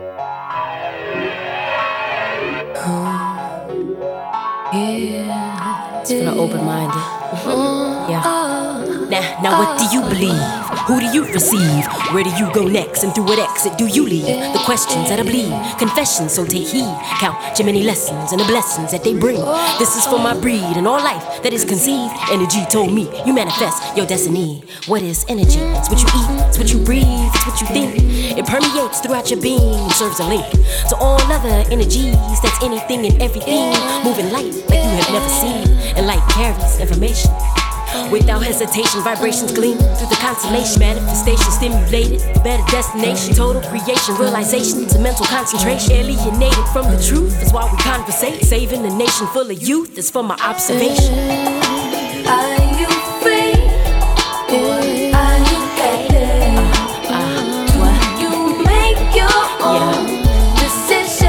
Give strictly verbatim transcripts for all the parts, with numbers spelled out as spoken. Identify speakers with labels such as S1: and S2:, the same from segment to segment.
S1: It's for the open-minded. Yeah. Now, now what do you believe? Who do you receive? Where do you go next? And through what exit do you leave? The questions that I bleed, confessions, so take heed. Count your many lessons and the blessings that they bring. This is for my breed and all life that is conceived. Energy told me you manifest your destiny. What is energy? It's what you eat, it's what you breathe, it's what you think. It permeates throughout your being and serves a link to all other energies. That's anything and everything, moving light like you have never seen. And light carries information. Without hesitation, vibrations gleam through the constellation. Manifestation stimulated, a better destination. Total creation, realization to mental concentration. Alienated from the truth is why we conversate. Saving a nation full of youth is from my observation.
S2: Are you free? Or are you guided?
S1: Uh, uh, what?
S2: You make your own
S1: Yeah.
S2: decisions.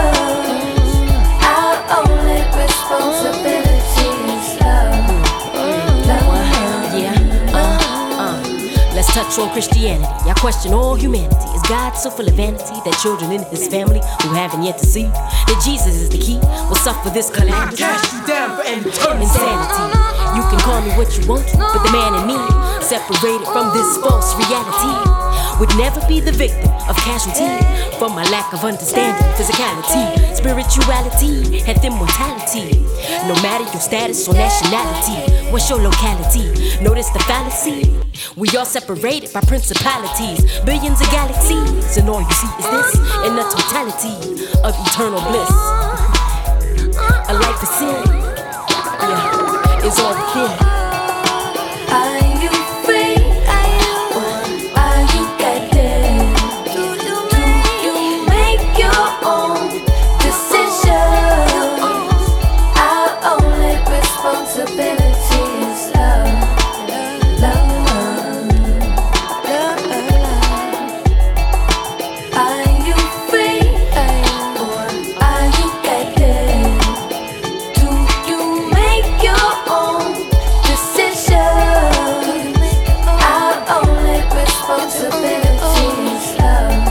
S2: Our only responsibility is love.
S1: Let's touch on Christianity. I question all humanity. Is God so full of vanity that children in his family who haven't yet to see that Jesus is the key will suffer this calamity?
S3: Cast you down for eternity.
S1: Insanity. You can call me what you want, but the man in me, separated from this false reality, would never be the victim of casualty from my lack of understanding. Physicality, spirituality, hath immortality. No matter your status or nationality, what's your locality? Notice the fallacy. We are separated by principalities, billions of galaxies, and all you see is this in the totality of eternal bliss. A life of sin, yeah, is all within.
S2: Are you free? Or are you guided? Do you make your own decisions? Our only responsibility is love. Love. Are you free? Or are you guided? Do you make your own decisions? Our only responsibility is love.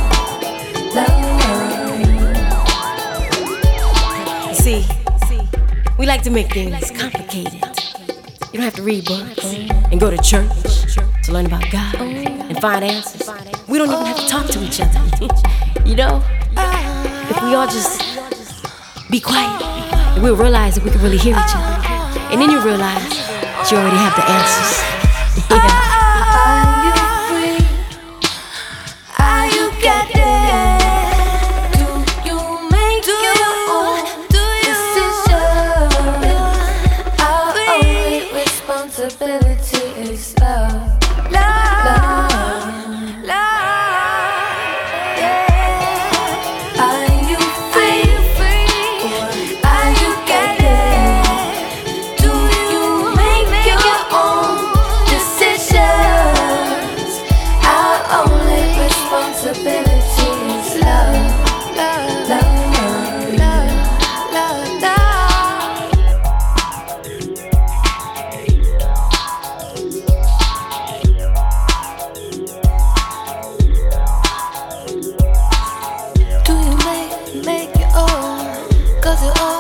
S2: Love.
S1: See, we like to make things complicated. You don't have to read books and go to church to learn about God and find answers. We don't even have to talk to each other. You know, if we all just be quiet, we'll realize that we can really hear each other. And then you realize that you already have the answers. Yeah.
S2: Are you free? Are you guided? Do you make your own decisions? Our only responsibility is love. Love. Love. Yeah. Are you free? Or are you guided? Do you make your own decisions? Our only responsibility is love. Love. Love. Love. Love. Love. Do you make, make your own? 'Cause you all